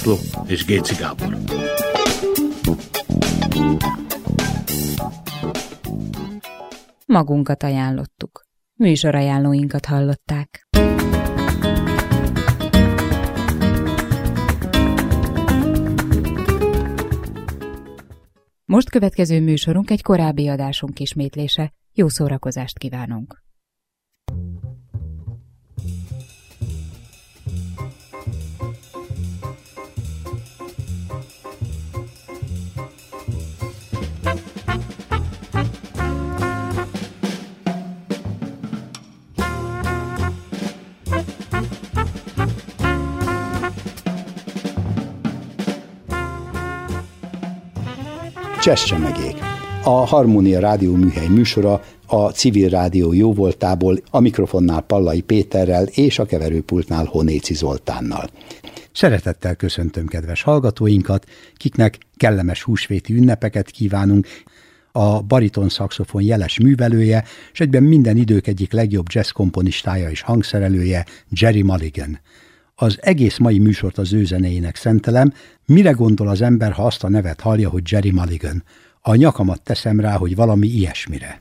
László és Géci Gábor. Magunkat ajánlottuk. Műsorajánlóinkat hallották. Most következő műsorunk egy korábbi adásunk ismétlése. Jó szórakozást kívánunk! Csesscsemegék. A Harmónia Rádió műhely műsora a Civil Rádió jóvoltából, a mikrofonnál Pallai Péterrel és a keverőpultnál Honéci Zoltánnal. Szeretettel köszöntöm kedves hallgatóinkat, kiknek kellemes húsvéti ünnepeket kívánunk. A bariton szaxofon jeles művelője, és egyben minden idők egyik legjobb jazz komponistája és hangszerelője Gerry Mulligan. Az egész mai műsort az ő zenéjének szentelem. Mire gondol az ember, ha azt a nevet hallja, hogy Gerry Mulligan? A nyakamat teszem rá, hogy valami ilyesmire.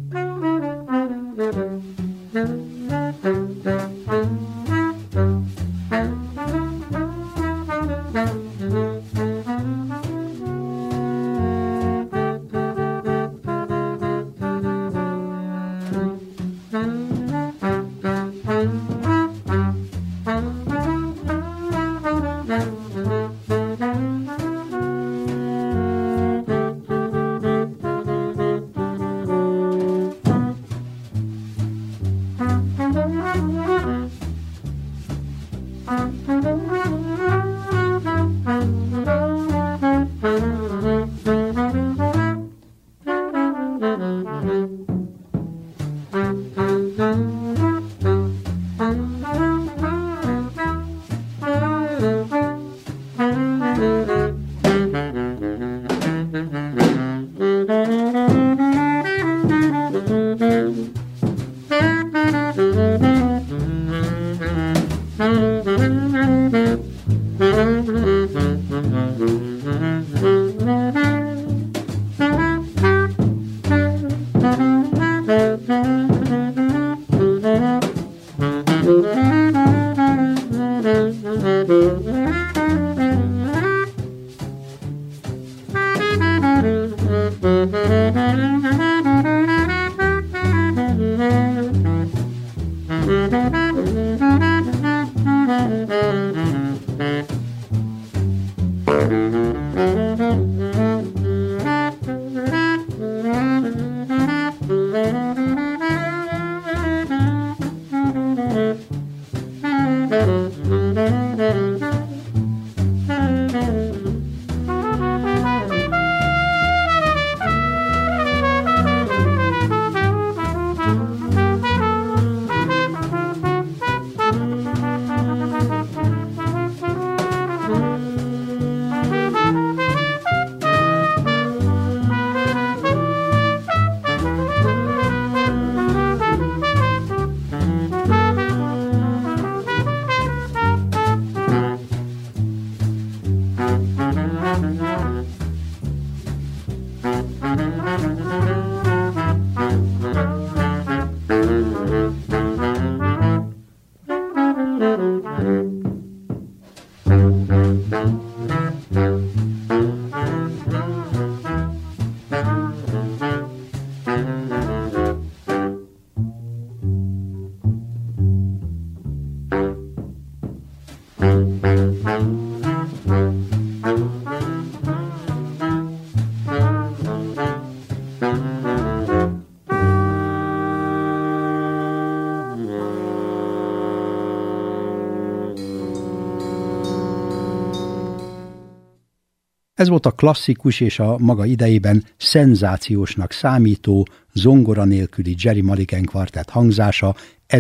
Ez volt a klasszikus és a maga idejében szenzációsnak számító, zongora nélküli Gerry Mulligan kvartett hangzása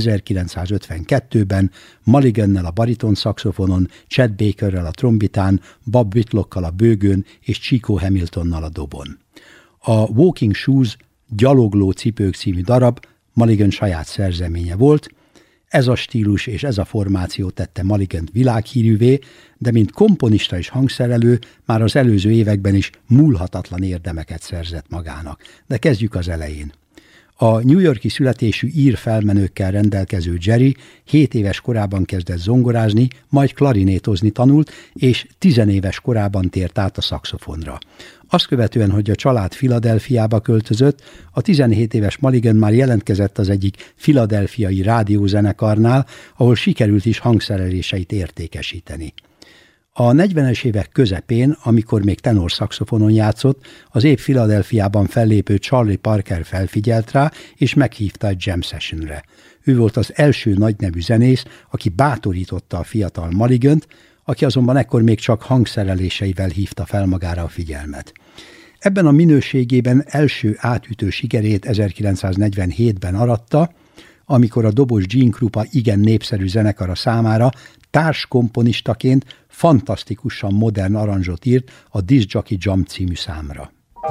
1952-ben Mulligannel a bariton szaxofonon, Chet Bakerrel a trombitán, Bob Whitlockkal a bőgőn és Chico Hamiltonnal a dobon. A Walking Shoes, Gyalogló cipők című darab Mulligan saját szerzeménye volt. Ez a stílus és ez a formáció tette Mulligant világhírűvé, de mint komponista és hangszerelő már az előző években is múlhatatlan érdemeket szerzett magának. De kezdjük az elején. A New York-i születésű ír felmenőkkel rendelkező Jerry 7 éves korában kezdett zongorázni, majd klarinétozni tanult, és 10 éves korában tért át a szaxofonra. Azt követően, hogy a család Philadelphiába költözött, a 17 éves Mulligant már jelentkezett az egyik philadelphiai rádiózenekarnál, ahol sikerült is hangszereléseit értékesíteni. A 40-es évek közepén, amikor még tenor szaxofonon játszott, az épp Philadelphiában fellépő Charlie Parker felfigyelt rá, és meghívta egy jam sessionre. Ő volt az első nagynevű zenész, aki bátorította a fiatal Mulligant, aki azonban ekkor még csak hangszereléseivel hívta fel magára a figyelmet. Ebben a minőségében első átütő sikerét 1947-ben aratta, amikor a dobos Gene Krupa igen népszerű zenekara számára társkomponistaként fantasztikusan modern aranzsot írt a Disc Jockey Jump című számra.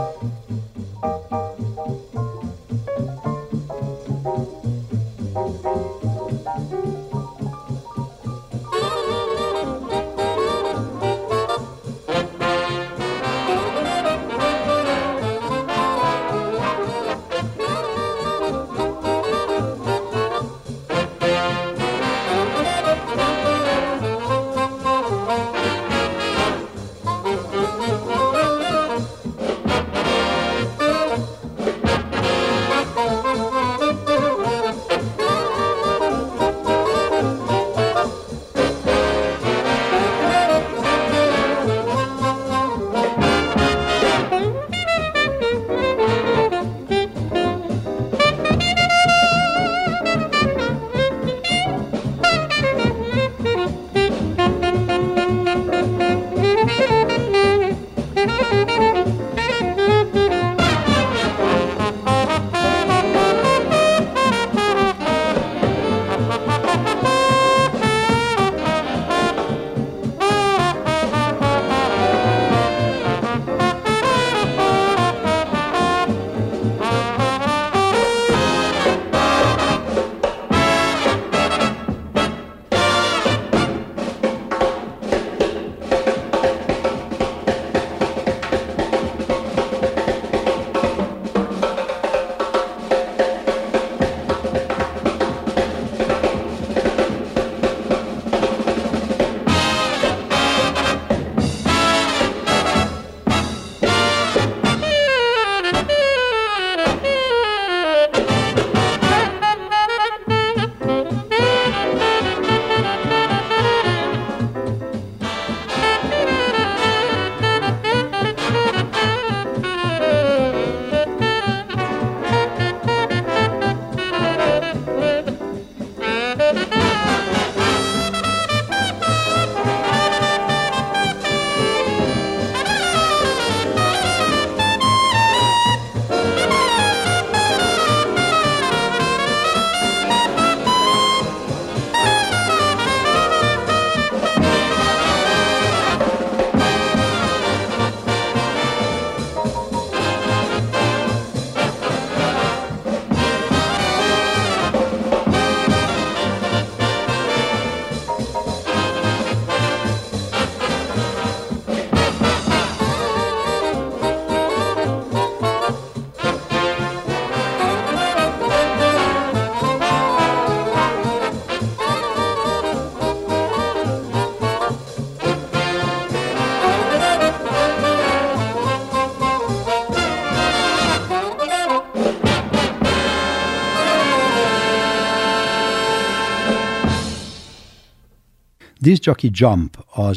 Disc Jockey Jump az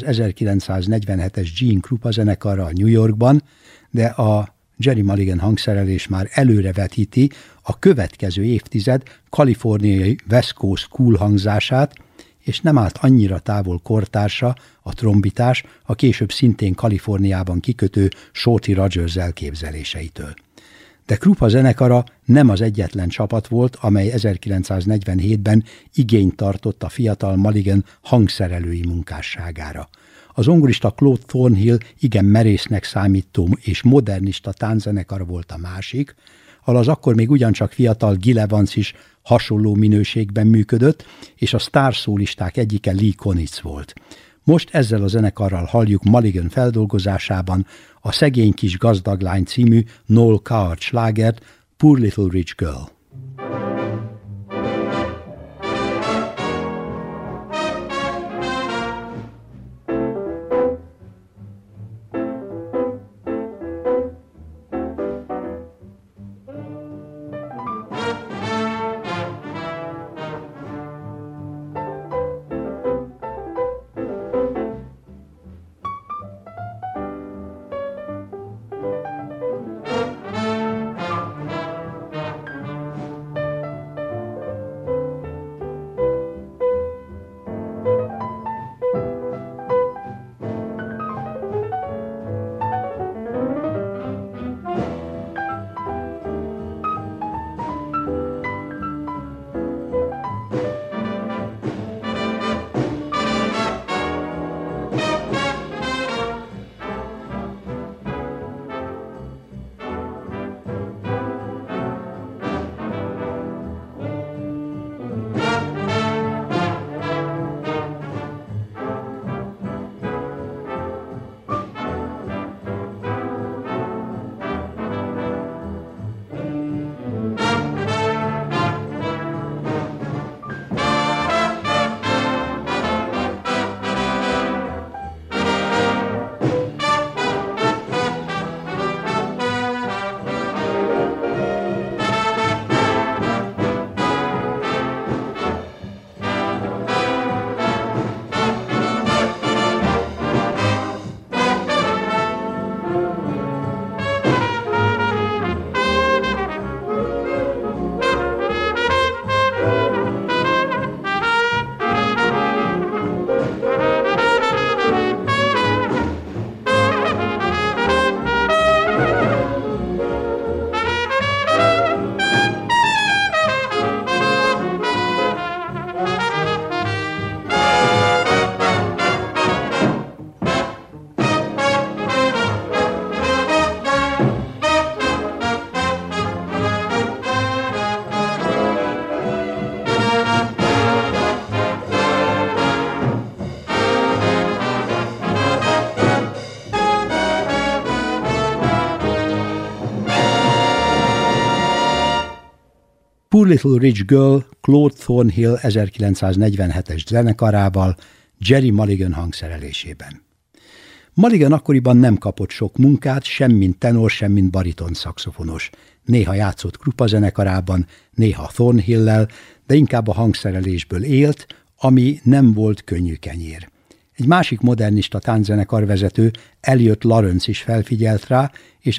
1947-es Gene Krupa zenekarral New Yorkban, de a Jerry Mulligan hangszerelés már előrevetíti a következő évtized kaliforniai West Coast cool hangzását, és nem állt annyira távol kortársa, a trombitás, a később szintén Kaliforniában kikötő Shorty Rogers elképzeléseitől. De Krupa zenekara nem az egyetlen csapat volt, amely 1947-ben igényt tartott a fiatal Mulligan hangszerelői munkásságára. A zongorista Claude Thornhill igen merésznek számító és modernista tánczenekar volt a másik, ahol az akkor még ugyancsak fiatal Gil Evans is hasonló minőségben működött, és a sztárszólisták egyike Lee Konitz volt. Most ezzel a zenekarral halljuk Mulligan feldolgozásában a Szegény kis gazdaglány című Noel Coward slágert, Poor Little Rich Girl. Poor Little Rich Girl Claude Thornhill 1947-es zenekarával, Gerry Mulligan hangszerelésében. Mulligan akkoriban nem kapott sok munkát, sem mint tenor, sem mint bariton szaxofonos. Néha játszott Krupa zenekarában, néha Thornhill-lel, de inkább a hangszerelésből élt, ami nem volt könnyű kenyér. Egy másik modernista tánczenekarvezető, Elliot Lawrence is felfigyelt rá, és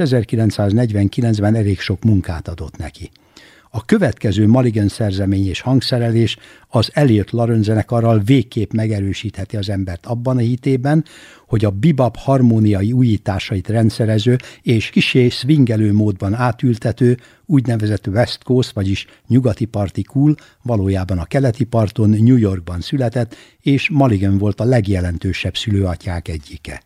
1949-ben elég sok munkát adott neki. A következő Mulligan szerzemény és hangszerelés az Elliot Lawrence zenekarral végképp megerősítheti az embert abban a hitében, hogy a bebop harmóniai újításait rendszerező és kissé swingelő módban átültető, úgynevezett West Coast, vagyis nyugati parti cool, valójában a keleti parton, New Yorkban született, és Mulligan volt a legjelentősebb szülőatyák egyike.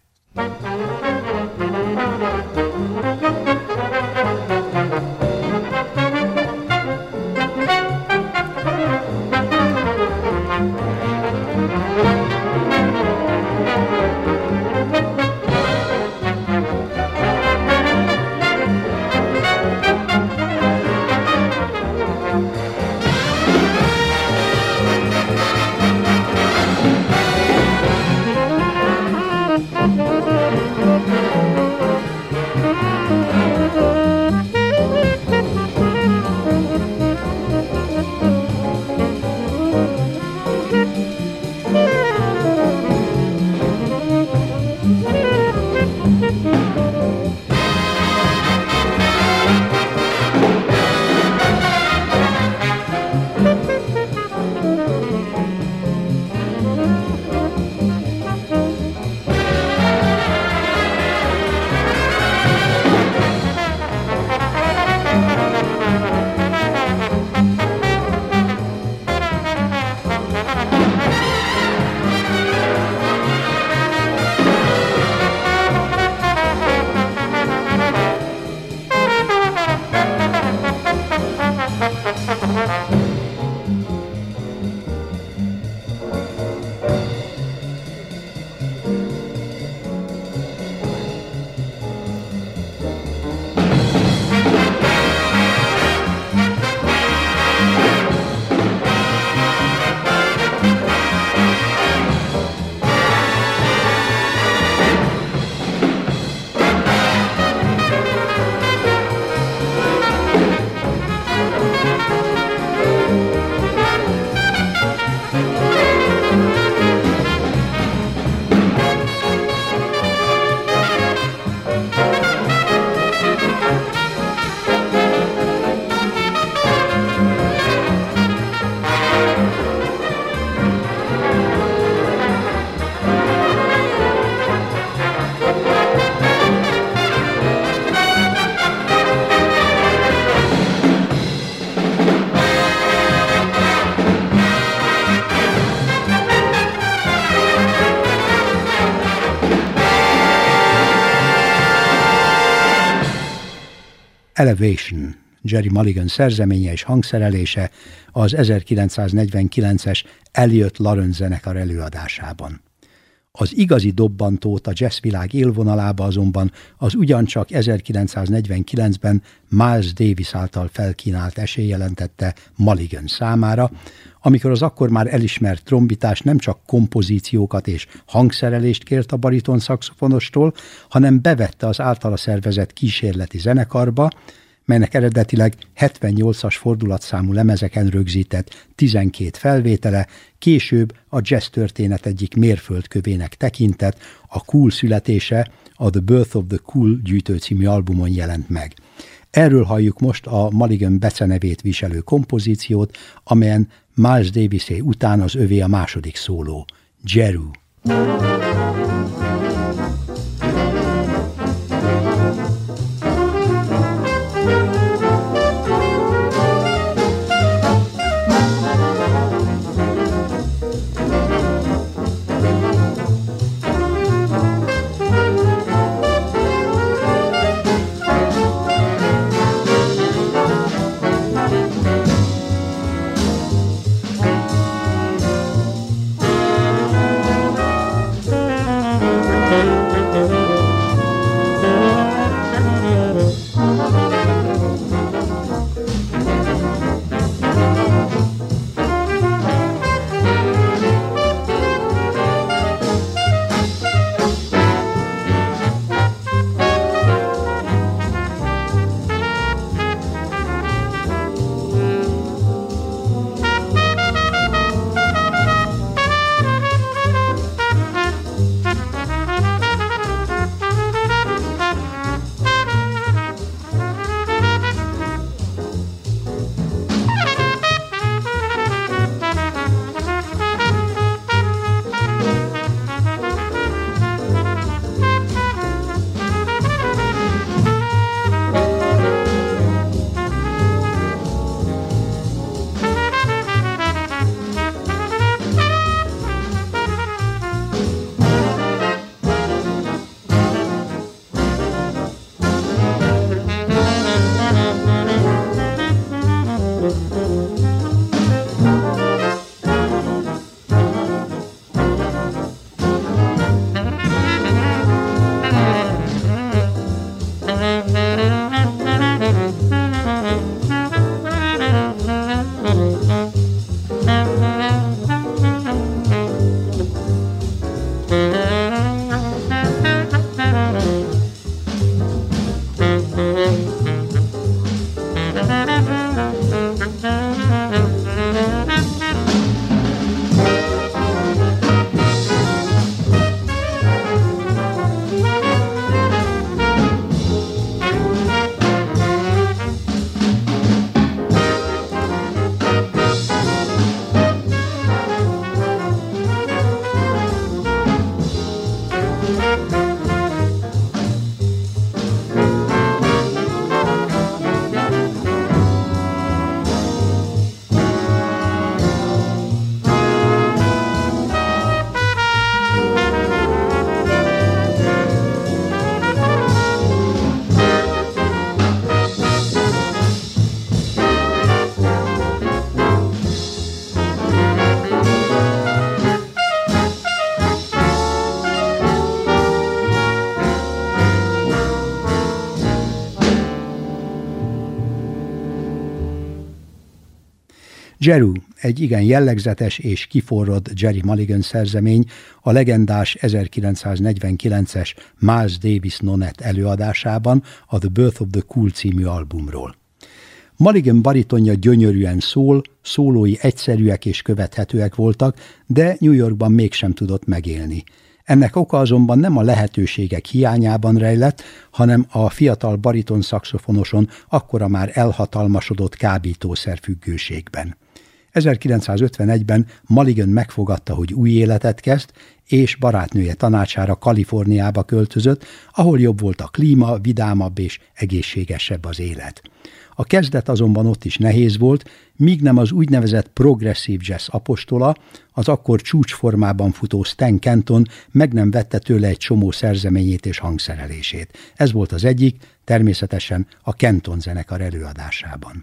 Elevation, Gerry Mulligan szerzeménye és hangszerelése az 1949-es Elliott Lawrence zenekar előadásában. Az igazi dobbantót a jazzvilág élvonalába azonban az ugyancsak 1949-ben Miles Davis által felkínált esély jelentette Mulligan számára, amikor az akkor már elismert trombitás nem csak kompozíciókat és hangszerelést kért a bariton szaxofonostól, hanem bevette az általa szervezett kísérleti zenekarba, melynek eredetileg 78-as fordulatszámú lemezeken rögzített 12 felvétele később a jazz történet egyik mérföldkövének tekintett, a Cool születése, a The Birth of the Cool gyűjtő című albumon jelent meg. Erről halljuk most a Mulligan becenevét viselő kompozíciót, amelyen Miles Davisé után az övé a második szóló, Jeru. Jeru, egy igen jellegzetes és kiforrott Gerry Mulligan szerzemény a legendás 1949-es Miles Davis Nonet előadásában a The Birth of the Cool című albumról. Mulligan baritonja gyönyörűen szól, szólói egyszerűek és követhetőek voltak, de New Yorkban mégsem tudott megélni. Ennek oka azonban nem a lehetőségek hiányában rejlett, hanem a fiatal bariton szaxofonoson akkora már elhatalmasodott kábítószer függőségben. 1951-ben Mulligan megfogadta, hogy új életet kezd, és barátnője tanácsára Kaliforniába költözött, ahol jobb volt a klíma, vidámabb és egészségesebb az élet. A kezdet azonban ott is nehéz volt, míg nem az úgynevezett progresszív jazz apostola, az akkor csúcsformában futó Stan Kenton meg nem vette tőle egy csomó szerzeményét és hangszerelését. Ez volt az egyik, természetesen a Kenton zenekar előadásában.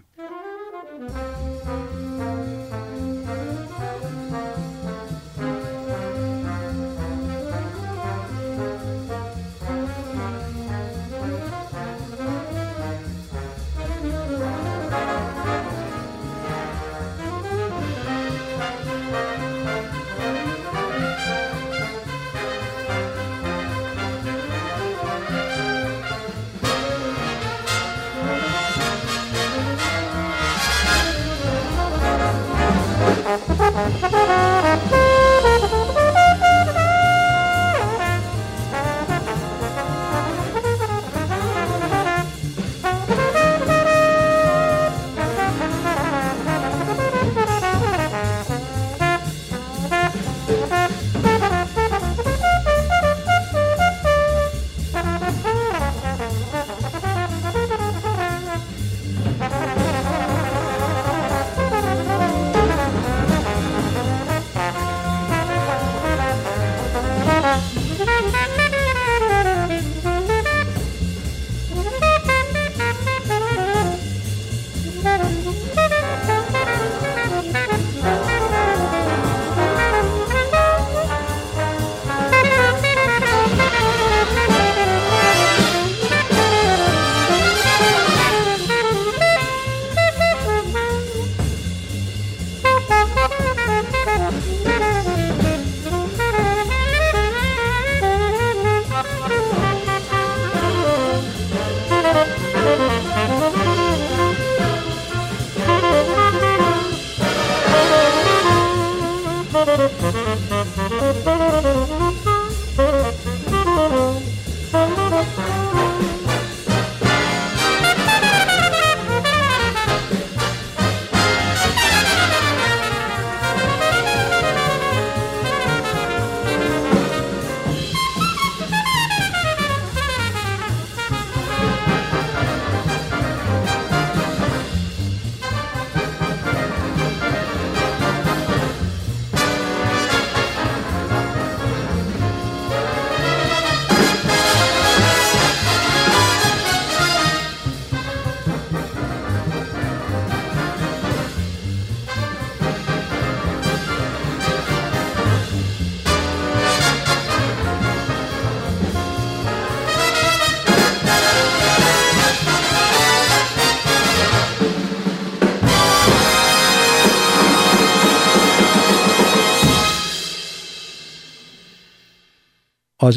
Az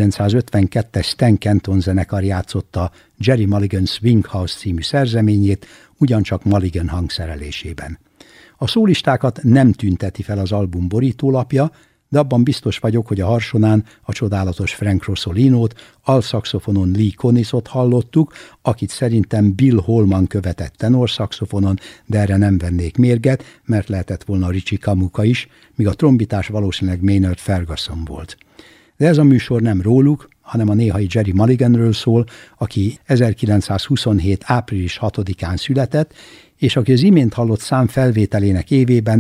1952-es Stan Kenton zenekar játszotta Gerry Mulligan Swing House című szerzeményét, ugyancsak Mulligan hangszerelésében. A szólistákat nem tünteti fel az album borítólapja, de abban biztos vagyok, hogy a harsonán a csodálatos Frank Rossolinót, alszaxofonon Lee Konniszot hallottuk, akit szerintem Bill Holman követett tenorszaxofonon, de erre nem vennék mérget, mert lehetett volna Richie Kamuka is, míg a trombitás valószínűleg Maynard Ferguson volt. De ez a műsor nem róluk, hanem a néhai Gerry Mulliganről szól, aki 1927. április 6-án született, és aki az imént hallott szám felvételének évében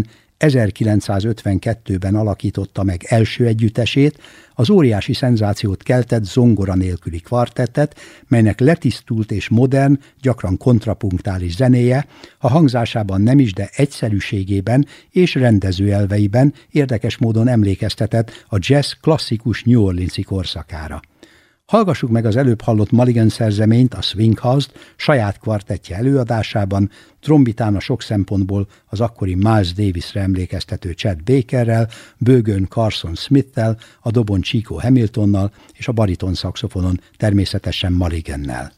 1952-ben alakította meg első együttesét, az óriási szenzációt keltett zongora nélküli kvartettet, melynek letisztult és modern, gyakran kontrapunktális zenéje, a hangzásában nem is, de egyszerűségében és rendező elveiben érdekes módon emlékeztetett a jazz klasszikus New Orleans-i korszakára. Hallgassuk meg az előbb hallott Mulligan szerzeményt, a Swing House-t saját kvartettje előadásában, trombitán a sok szempontból az akkori Miles Davisre emlékeztető Chet Bakerrel, bőgön Carson Smith-tel, a dobon Chico Hamiltonnal és a bariton szaxofonon természetesen Mulligannel.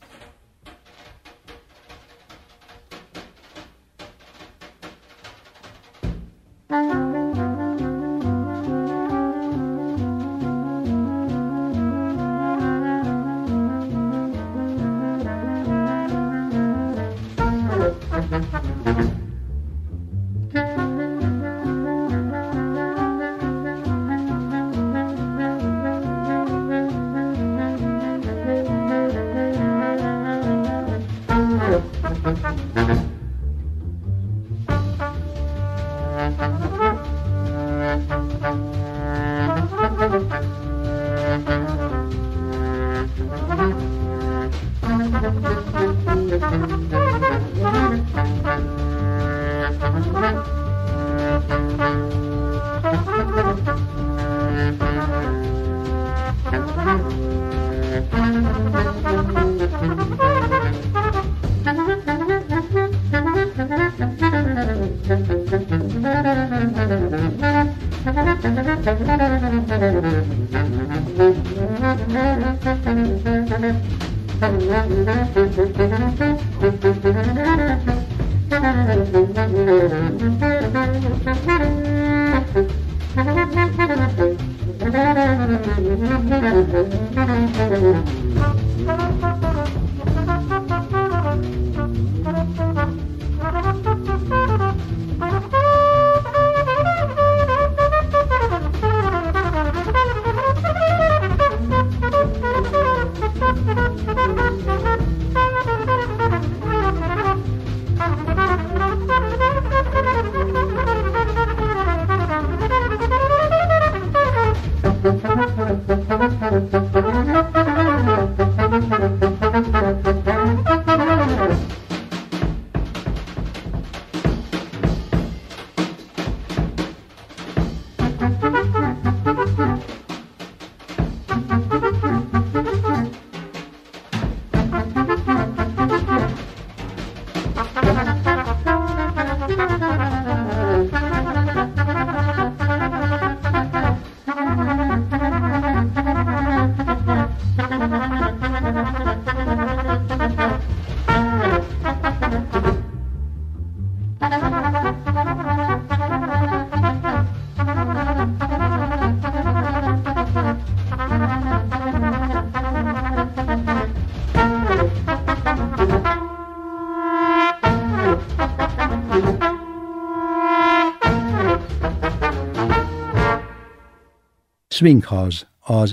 Swing House, az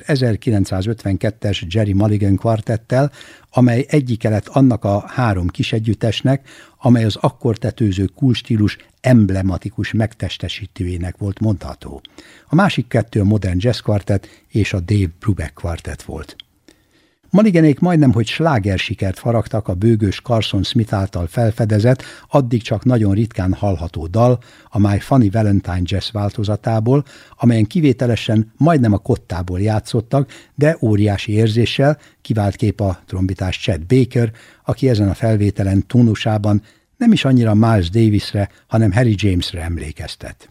1952-es Gerry Mulligan kvartettel, amely egyike lett annak a 3 kisegyüttesnek, amely az akkor tetőző cool stílus emblematikus megtestesítőjének volt mondható. A másik 2 a Modern Jazz Quartet és a Dave Brubeck Quartet volt. Mulliganék majdnem, hogy slágersikert faragtak a bőgős Carson Smith által felfedezett, addig csak nagyon ritkán hallható dal, a My Funny Valentine Jazz változatából, amelyen kivételesen majdnem a kottából játszottak, de óriási érzéssel, kivált kép a trombitás Chet Baker, aki ezen a felvételen tónusában nem is annyira Miles Davisre, hanem Harry Jamesre emlékeztet.